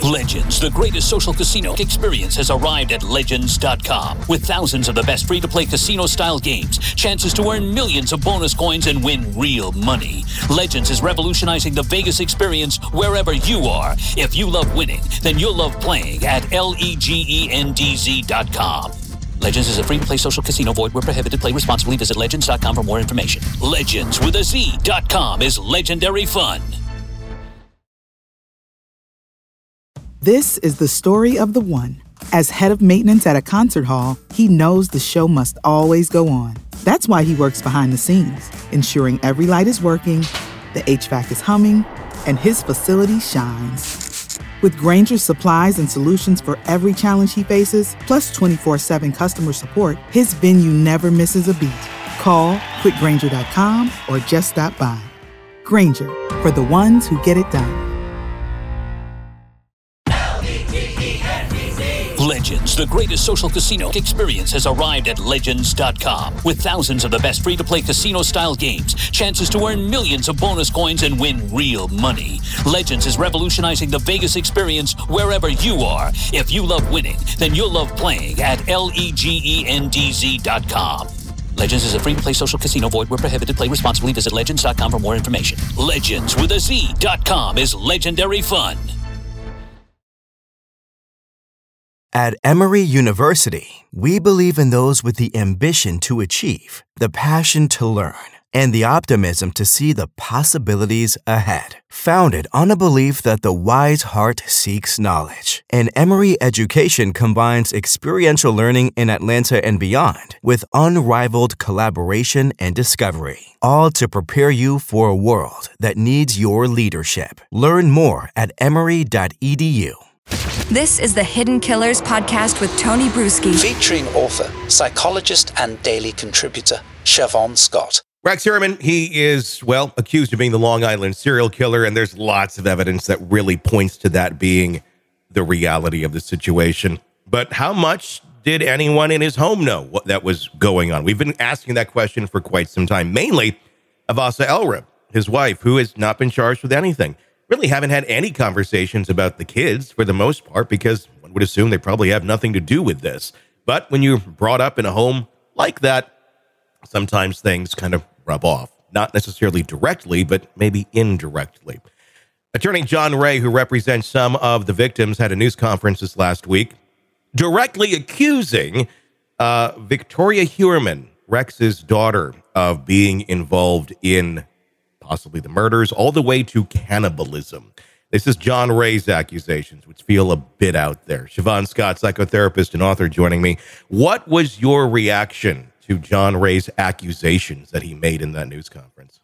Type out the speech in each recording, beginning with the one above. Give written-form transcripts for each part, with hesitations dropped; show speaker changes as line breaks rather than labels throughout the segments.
Legends, the greatest social casino experience, has arrived at Legends.com. With thousands of the best free-to-play casino-style games, chances to earn millions of bonus coins and win real money. Legends is revolutionizing the Vegas experience wherever you are. If you love winning, then you'll love playing at Legendz.com. Legends is a free-to-play social casino. Void where prohibited. Play responsibly. Visit Legends.com for more information. Legends with a Z.com is legendary fun.
This is the story of the one. As head of maintenance at a concert hall, he knows the show must always go on. That's why he works behind the scenes, ensuring every light is working, the HVAC is humming, and his facility shines. With Grainger's supplies and solutions for every challenge he faces, plus 24/7 customer support, his venue never misses a beat. Call quickgrainger.com or just stop by. Grainger, for the ones who get it done.
Legends, the greatest social casino experience, has arrived at Legends.com. With thousands of the best free-to-play casino-style games, chances to earn millions of bonus coins and win real money. Legends is revolutionizing the Vegas experience wherever you are. If you love winning, then you'll love playing at Legendz.com. Legends is a free-to-play social casino. Void where prohibited. Play responsibly. Visit Legends.com for more information. Legends with a Z.com is legendary fun.
At Emory University, we believe in those with the ambition to achieve, the passion to learn, and the optimism to see the possibilities ahead. Founded on a belief that the wise heart seeks knowledge, and Emory education combines experiential learning in Atlanta and beyond with unrivaled collaboration and discovery, all to prepare you for a world that needs your leadership. Learn more at emory.edu.
This is the Hidden Killers podcast with Tony Bruschi.
Featuring author, psychologist, and daily contributor, Siobhan Scott.
Rex Heuermann, he is, accused of being the Long Island serial killer, and there's lots of evidence that really points to that being the reality of the situation. But how much did anyone in his home know what that was going on? We've been asking that question for quite some time, mainly Avassa Elra, his wife, who has not been charged with anything. Really haven't had any conversations about the kids for the most part, because one would assume they probably have nothing to do with this. But when you're brought up in a home like that, sometimes things kind of rub off. Not necessarily directly, but maybe indirectly. Attorney John Ray, who represents some of the victims, had a news conference this last week directly accusing Victoria Heuermann, Rex's daughter, of being involved in possibly the murders, all the way to cannibalism. This is John Ray's accusations, which feel a bit out there. Siobhan Scott, psychotherapist and author, joining me. What was your reaction to John Ray's accusations that he made in that news conference?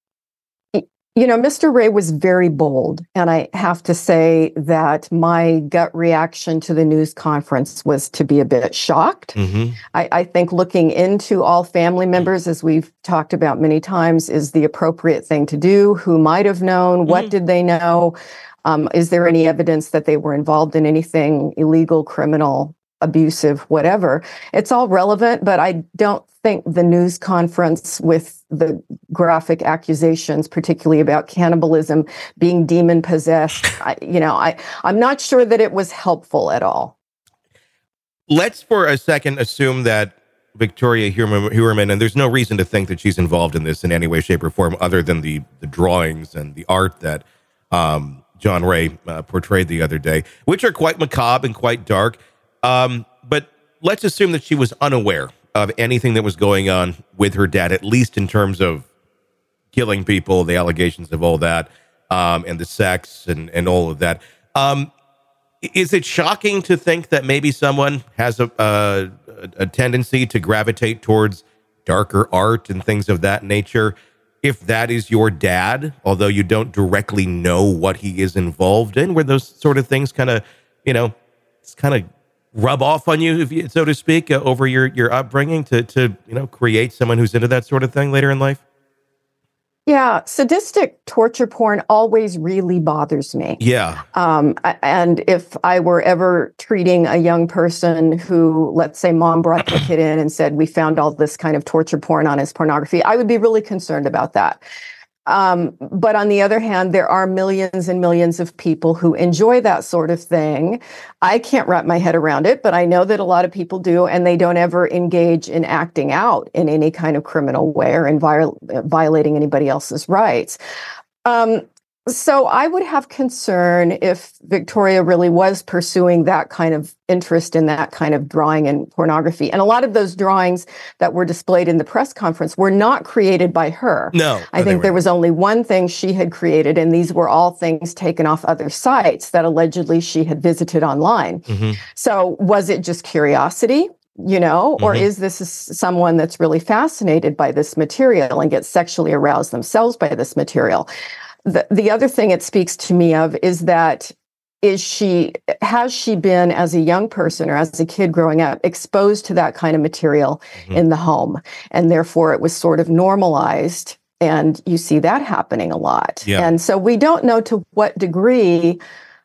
You know, Mr. Ray was very bold, and I have to say that my gut reaction to the news conference was to be a bit shocked. Mm-hmm. I think looking into all family members, as we've talked about many times, is the appropriate thing to do. Who might have known? Mm-hmm. What did they know? Is there any evidence that they were involved in anything illegal, criminal, abusive, whatever? It's all relevant, but I don't think the news conference with the graphic accusations, particularly about cannibalism, being demon possessed, I'm not sure that it was helpful at all.
Let's for a second assume that Victoria Heuermann, and there's no reason to think that she's involved in this in any way, shape, or form, other than the drawings and the art that John Ray portrayed the other day, which are quite macabre and quite dark. But let's assume that she was unaware of anything that was going on with her dad, at least in terms of killing people, the allegations of all that, and the sex and all of that. Is it shocking to think that maybe someone has a tendency to gravitate towards darker art and things of that nature, if that is your dad, although you don't directly know what he is involved in? Were those sort of things kind of, it's kind of rub off on you, so to speak, over your upbringing to create someone who's into that sort of thing later in life?
Yeah, sadistic torture porn always really bothers me.
Yeah.
And if I were ever treating a young person who, let's say, mom brought the kid in and said, we found all this kind of torture porn on his pornography, I would be really concerned about that. But on the other hand, there are millions and millions of people who enjoy that sort of thing. I can't wrap my head around it, but I know that a lot of people do, and they don't ever engage in acting out in any kind of criminal way or in violating anybody else's rights. So I would have concern if Victoria really was pursuing that kind of interest in that kind of drawing and pornography. And a lot of those drawings that were displayed in the press conference were not created by her.
No.
I think there was only one thing she had created, and these were all things taken off other sites that allegedly she had visited online. Mm-hmm. So was it just curiosity? Or is this someone that's really fascinated by this material and gets sexually aroused themselves by this material? The other thing it speaks to me of is that has she been, as a young person or as a kid growing up, exposed to that kind of material in the home? And therefore it was sort of normalized. And you see that happening a lot. Yeah. And so we don't know to what degree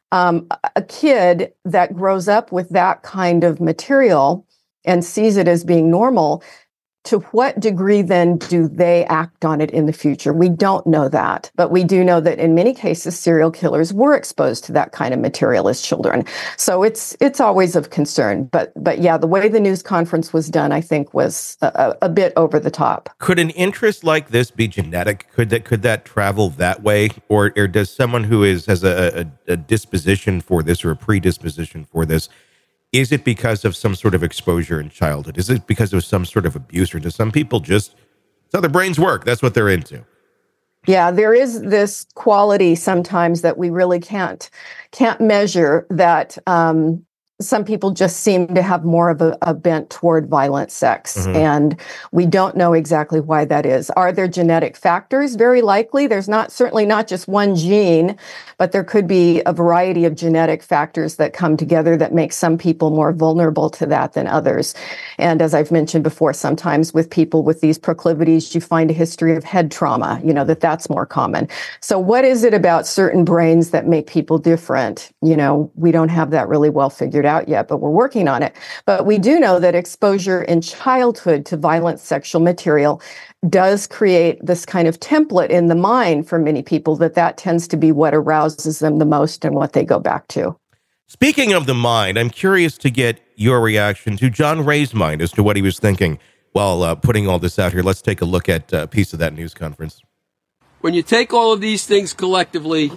a kid that grows up with that kind of material and sees it as being normal, to what degree then do they act on it in the future? We don't know that, but we do know that in many cases, serial killers were exposed to that kind of material as children. So it's always of concern. But yeah, the way the news conference was done, I think, was a bit over the top.
Could an interest like this be genetic? Could that travel that way, or does someone who has a disposition for this or a predisposition for this? Is it because of some sort of exposure in childhood? Is it because of some sort of abuse? Or do some people just, it's how their brains work? That's what they're into.
Yeah, there is this quality sometimes that we really can't measure, that some people just seem to have more of a bent toward violent sex. And we don't know exactly why that is. Are there genetic factors? Very likely. There's certainly not just one gene, but there could be a variety of genetic factors that come together that make some people more vulnerable to that than others. And as I've mentioned before, sometimes with people with these proclivities, you find a history of head trauma, that's more common. So what is it about certain brains that make people different? We don't have that really well figured out yet, but we're working on it. But we do know that exposure in childhood to violent sexual material does create this kind of template in the mind for many people that tends to be what arouses them the most and what they go back to.
Speaking of the mind, I'm curious to get your reaction to John Ray's mind as to what he was thinking while putting all this out here. Let's take a look at a piece of that news conference.
When you take all of these things collectively,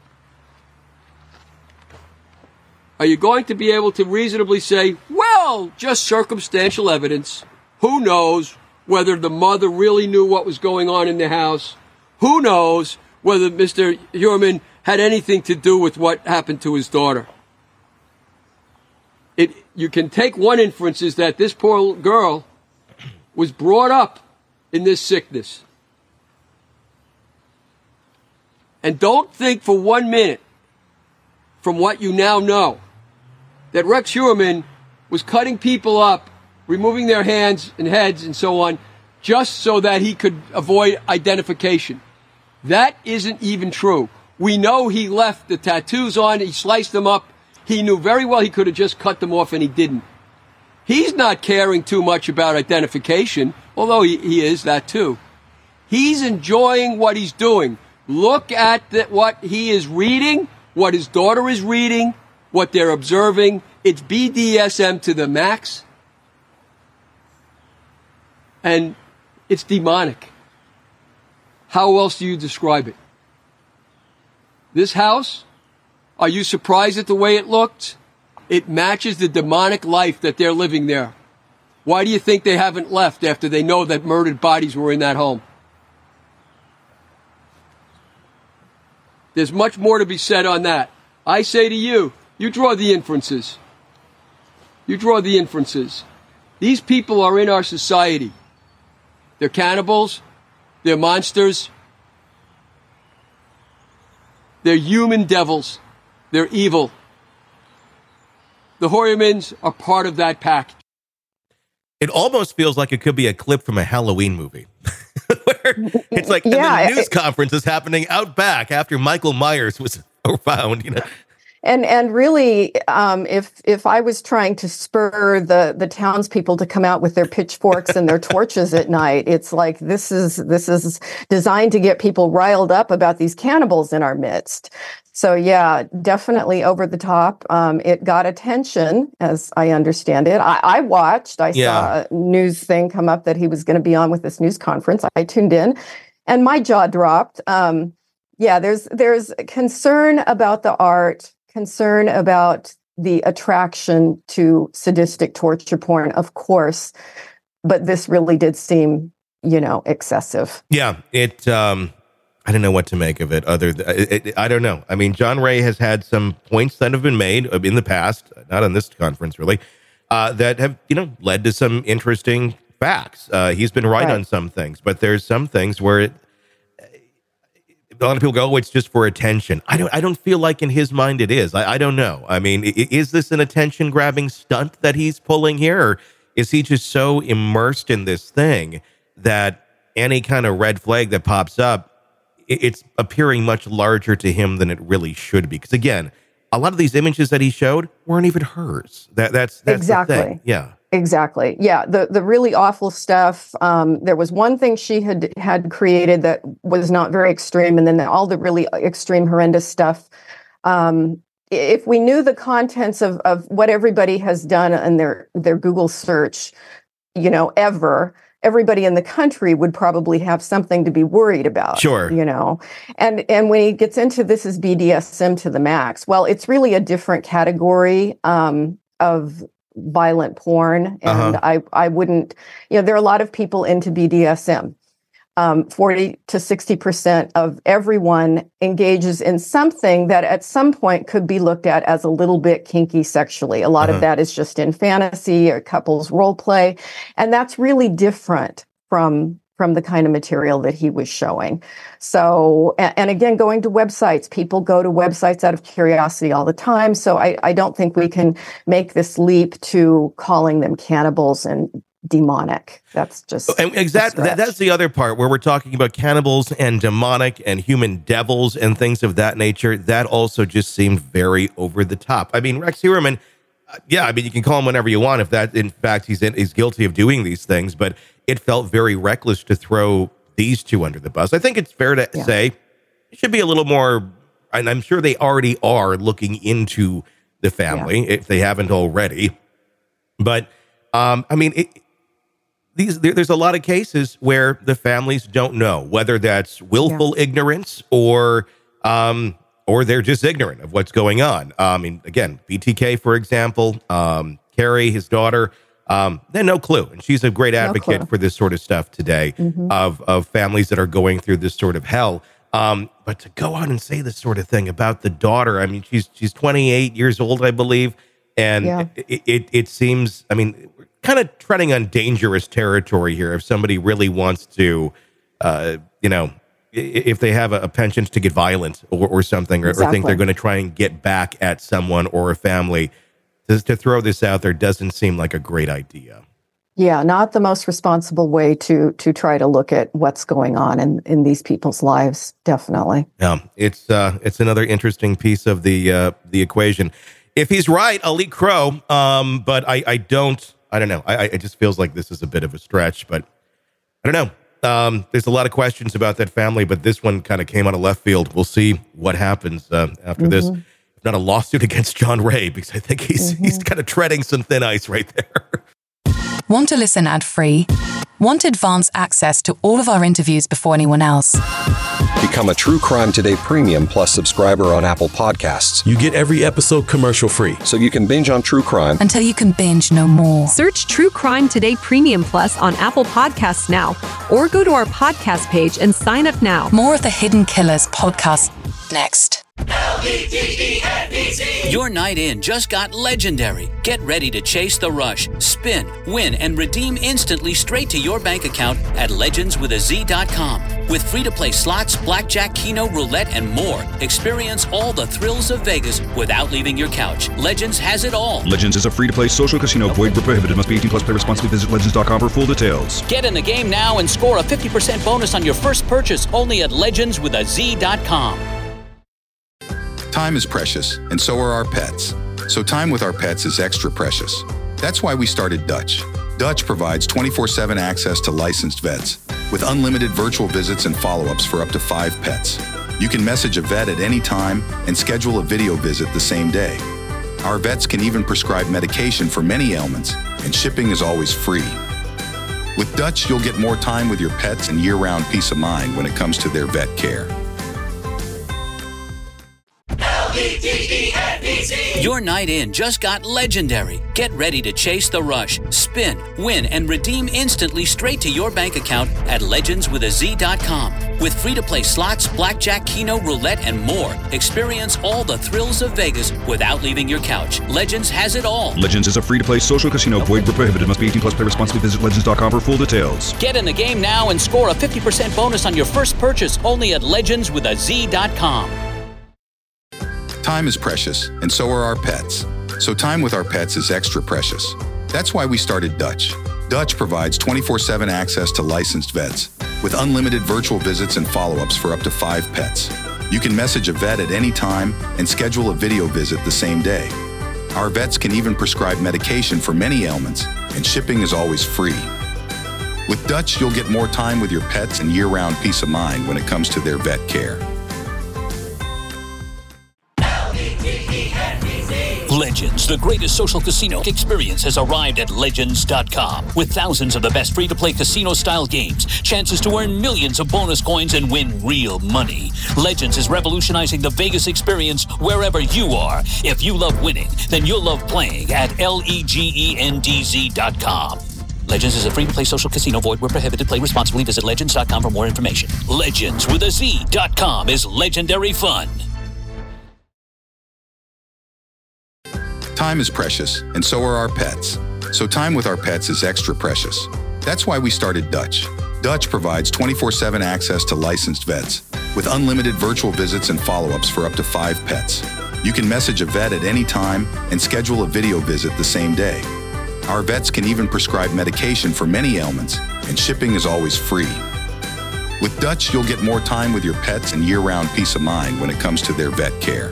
are you going to be able to reasonably say, well, just circumstantial evidence? Who knows whether the mother really knew what was going on in the house? Who knows whether Mr. Heuermann had anything to do with what happened to his daughter? You can take one inference, is that this poor girl was brought up in this sickness. And don't think for 1 minute, from what you now know, that Rex Heuermann was cutting people up, removing their hands and heads and so on, just so that he could avoid identification. That isn't even true. We know he left the tattoos on, he sliced them up. He knew very well he could have just cut them off, and he didn't. He's not caring too much about identification, although he is that too. He's enjoying what he's doing. Look at what he is reading, what his daughter is reading, what they're observing. It's BDSM to the max. And it's demonic. How else do you describe it? This house, are you surprised at the way it looked? It matches the demonic life that they're living there. Why do you think they haven't left after they know that murdered bodies were in that home? There's much more to be said on that. I say to you, you draw the inferences. You draw the inferences. These people are in our society. They're cannibals. They're monsters. They're human devils. They're evil. The Heuermanns are part of that pack.
It almost feels like it could be a clip from a Halloween movie. Where it's like, and the news conference is happening out back after Michael Myers was found,
And really, if I was trying to spur the townspeople to come out with their pitchforks and their torches at night, it's like this is designed to get people riled up about these cannibals in our midst. So yeah, definitely over the top. It got attention, as I understand it. I watched. I saw a news thing come up that he was going to be on with this news conference. I tuned in, and my jaw dropped. There's concern about the art. Concern about the attraction to sadistic torture porn, of course, but this really did seem, excessive.
Yeah, I don't know what to make of it. I don't know. I mean, John Ray has had some points that have been made in the past, not on this conference really, that have led to some interesting facts. He's been right on some things, but there's some things where a lot of people go, "Oh, it's just for attention." I don't feel like in his mind it is. I don't know. I mean, is this an attention grabbing stunt that he's pulling here, or is he just so immersed in this thing that any kind of red flag that pops up, it's appearing much larger to him than it really should be? Because again, a lot of these images that he showed weren't even hers. That's
exactly
the thing. Yeah.
Exactly. Yeah. The really awful stuff. There was one thing she had created that was not very extreme, and then all the really extreme, horrendous stuff. If we knew the contents of what everybody has done in their Google search, everybody in the country would probably have something to be worried about.
Sure.
And when he gets into this is BDSM to the max, well, it's really a different category of violent porn. And I wouldn't, there are a lot of people into BDSM. 40 to 60% of everyone engages in something that at some point could be looked at as a little bit kinky sexually. A lot of that is just in fantasy or couples role play. And that's really different from the kind of material that he was showing. So, and again, going to websites, people go to websites out of curiosity all the time. So I don't think we can make this leap to calling them cannibals and demonic. That's just
exactly. That's the other part where we're talking about cannibals and demonic and human devils and things of that nature. That also just seemed very over the top. I mean, Rex Heuermann, you can call him whenever you want if that, in fact, he's guilty of doing these things, but it felt very reckless to throw these two under the bus. I think it's fair to say it should be a little more, and I'm sure they already are looking into the family if they haven't already. But there's a lot of cases where the families don't know whether that's willful ignorance or they're just ignorant of what's going on. Again, BTK, for example, Carrie, his daughter, they had no clue. And she's a great advocate for this sort of stuff today of families that are going through this sort of hell. But to go on and say this sort of thing about the daughter, I mean, she's 28 years old, I believe. And it seems, we're kind of treading on dangerous territory here. If somebody really wants to, if they have a penchant to get violent or something, or think they're going to try and get back at someone or a family, to throw this out there doesn't seem like a great idea.
Yeah, not the most responsible way to try to look at what's going on in these people's lives. Definitely.
Yeah, it's another interesting piece of the equation. If he's right, I'll eat crow. But I don't know. It just feels like this is a bit of a stretch, but I don't know. There's a lot of questions about that family, but this one kind of came out of left field. We'll see what happens after this. If not a lawsuit against John Ray, because I think he's kind of treading some thin ice right there.
Want to listen ad-free? Want advanced access to all of our interviews before anyone else?
Become a True Crime Today Premium Plus subscriber on Apple Podcasts.
You get every episode commercial-free.
So you can binge on true crime
until you can binge no more.
Search True Crime Today Premium Plus on Apple Podcasts now, or go to our podcast page and sign up now.
More of the Hidden Killers podcast next.
LEGENDZ. Your night in just got legendary. Get ready to chase the rush, spin, win, and redeem instantly straight to your bank account at legendswithaz.com. With free-to-play slots, blackjack, keno, roulette, and more. Experience all the thrills of Vegas without leaving your couch. Legends has it all.
Legends is a free-to-play social casino. Void where prohibited. Must be 18 plus. Play responsibly. Visit legends.com for full details.
Get in the game now and score a 50% bonus on your first purchase only at legendswithaz.com.
Time is precious, and so are our pets. So time with our pets is extra precious. That's why we started Dutch. Dutch provides 24/7 access to licensed vets, with unlimited virtual visits and follow-ups for up to 5 pets. You can message a vet at any time and schedule a video visit the same day. Our vets can even prescribe medication for many ailments, and shipping is always free. With Dutch, you'll get more time with your pets and year-round peace of mind when it comes to their vet care.
Your night in just got legendary. Get ready to chase the rush, spin, win, and redeem instantly straight to your bank account at legendswithaz.com. With free-to-play slots, blackjack, keno, roulette, and more, experience all the thrills of Vegas without leaving your couch. Legends has it all.
Legends is a free-to-play social casino. Void where prohibited. Must be 18 plus. Play responsibly. Visit legends.com for full details.
Get in the game now and score a 50% bonus on your first purchase only at legendswithaz.com.
Time is precious, and so are our pets. So time with our pets is extra precious. That's why we started Dutch. Dutch provides 24/7 access to licensed vets, with unlimited virtual visits and follow-ups for up to 5 pets. You can message a vet at any time and schedule a video visit the same day. Our vets can even prescribe medication for many ailments, and shipping is always free. With Dutch, you'll get more time with your pets and year-round peace of mind when it comes to their vet care.
Legends, the greatest social casino experience, has arrived at Legends.com. With thousands of the best free-to-play casino-style games, chances to earn millions of bonus coins and win real money. Legends is revolutionizing the Vegas experience wherever you are. If you love winning, then you'll love playing at LEGENDZ.com. Legends is a free-to-play social casino. Void where prohibited. Play responsibly. Visit Legends.com for more information. Legendswithaz.com is legendary fun.
Time is precious, and so are our pets. So time with our pets is extra precious. That's why we started Dutch. Dutch provides 24/7 access to licensed vets, with unlimited virtual visits and follow-ups for up to 5 pets. You can message a vet at any time and schedule a video visit the same day. Our vets can even prescribe medication for many ailments, and shipping is always free. With Dutch, you'll get more time with your pets and year-round peace of mind when it comes to their vet care.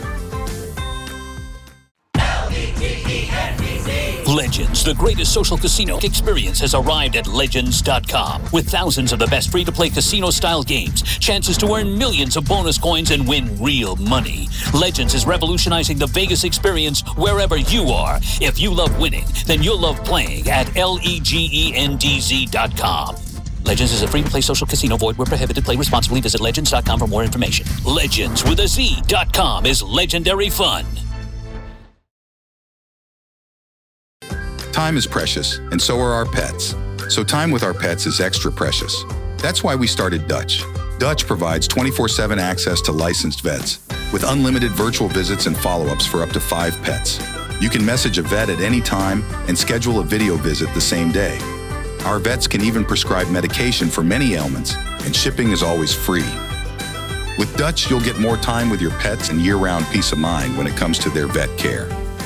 Legends, the greatest social casino experience, has arrived at Legends.com. With thousands of the best free-to-play casino-style games, chances to earn millions of bonus coins and win real money. Legends is revolutionizing the Vegas experience wherever you are. If you love winning, then you'll love playing at LEGENDZ.com. Legends is a free-to-play social casino. Void where prohibited. Play responsibly. Visit Legends.com for more information. Legendswithaz.com is legendary fun.
Time is precious, and so are our pets. So time with our pets is extra precious. That's why we started Dutch. Dutch provides 24/7 access to licensed vets, with unlimited virtual visits and follow-ups for up to 5 pets. You can message a vet at any time and schedule a video visit the same day. Our vets can even prescribe medication for many ailments, and shipping is always free. With Dutch, you'll get more time with your pets and year-round peace of mind when it comes to their vet care.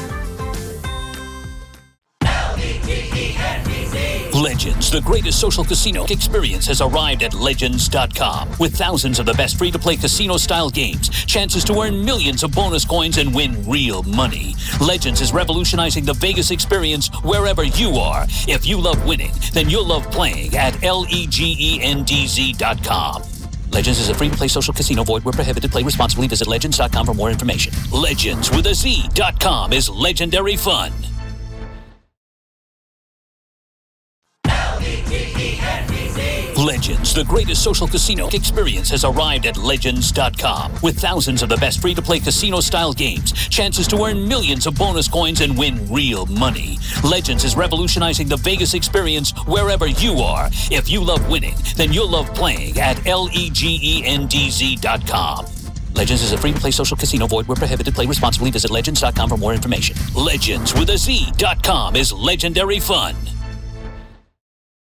Legends, the greatest social casino experience, has arrived at Legends.com. With thousands of the best free-to-play casino-style games, chances to earn millions of bonus coins and win real money. Legends is revolutionizing the Vegas experience wherever you are. If you love winning, then you'll love playing at LEGENDZ.com. Legends is a free-to-play social casino. Void where prohibited. Play responsibly. Visit Legends.com for more information. Legendswithaz.com is legendary fun. Legends, the greatest social casino experience, has arrived at Legends.com. With thousands of the best free-to-play casino-style games, chances to earn millions of bonus coins and win real money. Legends is revolutionizing the Vegas experience wherever you are. If you love winning, then you'll love playing at LEGENDZ.com. Legends is a free-to-play social casino. Void where prohibited. Play responsibly. Visit Legends.com for more information. Legendswithaz.com is legendary fun.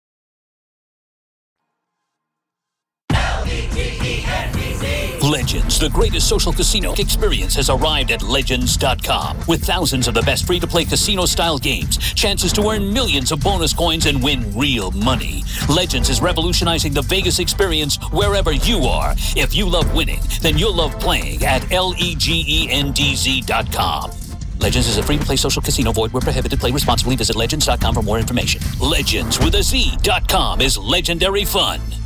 Legends, Legends, the greatest social casino experience, has arrived at Legends.com. With thousands of the best free-to-play casino-style games, chances to earn millions of bonus coins and win real money. Legends is revolutionizing the Vegas experience wherever you are. If you love winning, then you'll love playing at LEGENDZ.com. Legends is a free-to-play social casino. Void where prohibited. Play responsibly. Visit Legends.com for more information. Legends with a Z.com is legendary fun.